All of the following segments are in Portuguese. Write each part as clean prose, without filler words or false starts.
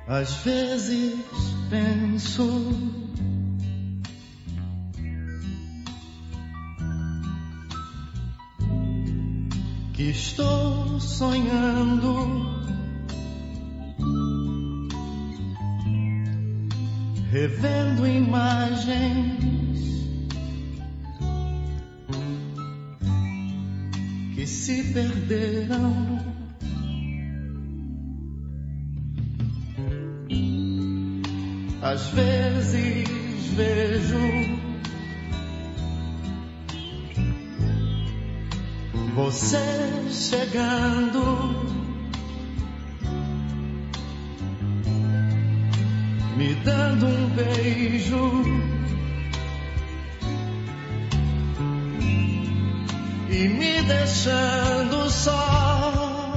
Às vezes penso que estou sonhando, revendo imagens que se perderam. Às vezes vejo você chegando, me dando um beijo e me deixando só.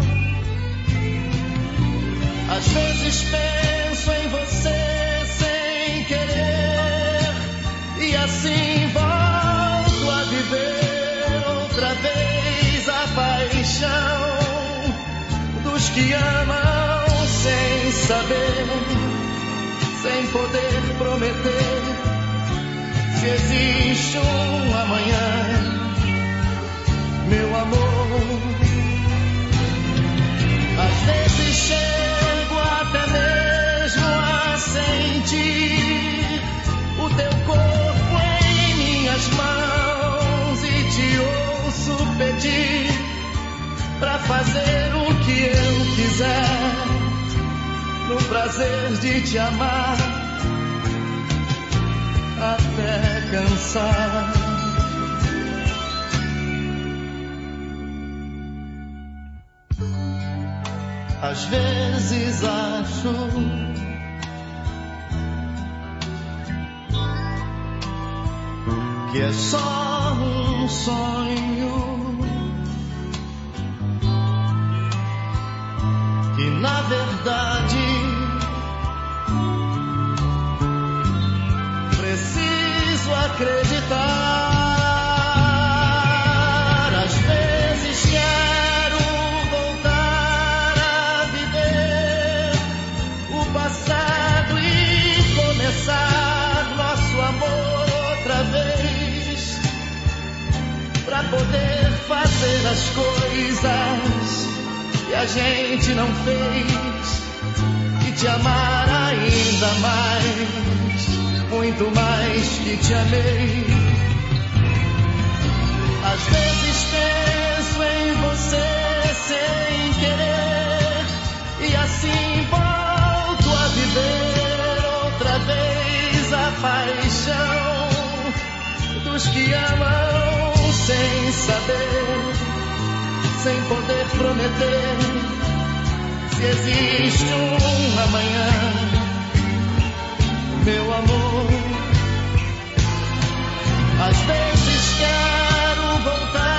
Às vezes penso em você sem querer e assim volto a viver outra vez a paixão dos que amam sem saber, sem poder prometer se existe um amanhã, meu amor. Às vezes chego até mesmo a sentir o teu corpo em minhas mãos e te ouço pedir pra fazer o que eu quiser, no prazer de te amar até cansar. Às vezes acho que é só um sonho, que na verdade preciso acreditar. Às vezes quero voltar a viver o passado e começar nosso amor outra vez, pra poder fazer as coisas que a gente não fez e te amar ainda mais, muito mais que te amei. Às vezes penso em você sem querer e assim volto a viver outra vez a paixão dos que amam sem saber, sem poder prometer se existe um amanhã, meu amor. Às vezes quero voltar